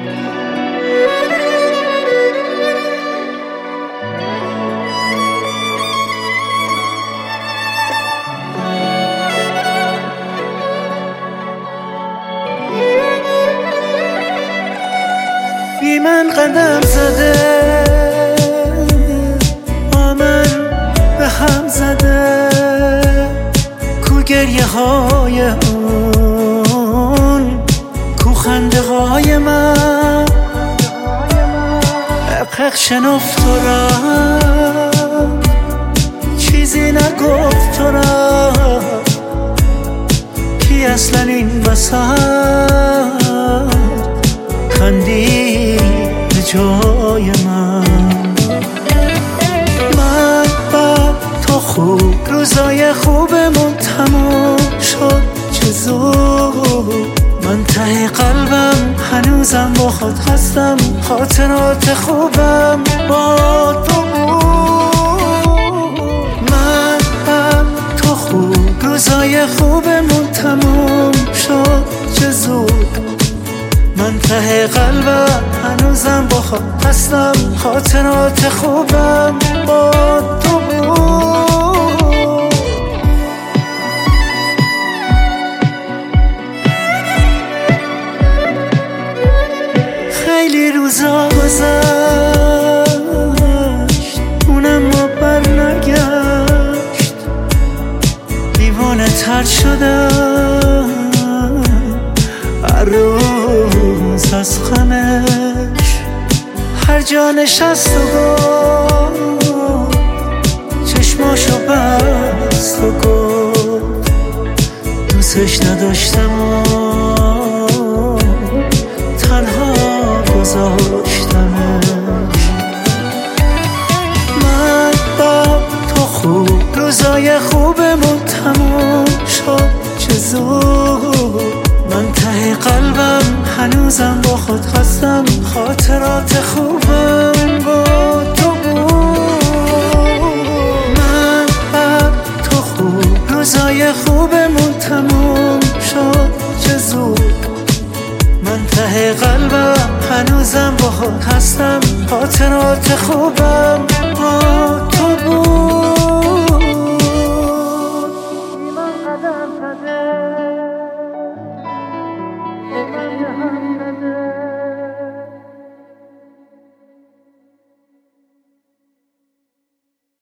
بی من قدم زده، با من به هم زده، کو گریه های اون، کو خنده های من. حق شنفت تو را، چیزی نگفت تو را، کی اصلا این وسط خندی به جای من. من با تو خوب، روزای خوبمون تموم شد چه زود. من ته قلبم هنوزم با خود هستم، خاطرات خوبم با تو بود. من با تو خوب، روزای خوبمون تموم شد چه زود. من ته قلبم هنوزم با خود هستم، خاطرات خوبم با تو بود. خیلی روزا گذشت، اونم ما بر نگشت، دیوانه تر شدم هر روز از غمش. هر جا نشست و گفت، چشماشو بست و گفت دوستش نداشتم و تنها گذاشتمش. من با تو خوب، روزای خوبمون تموم شد چه زود. من ته قلبم هنوزم با خود هستم، خاطرات خوبم با تو بود. من با تو خوب، روزای خوبمون تموم شد چه زود. من ته قلبم هنوزم با خود هستم، خاطرات خوبم با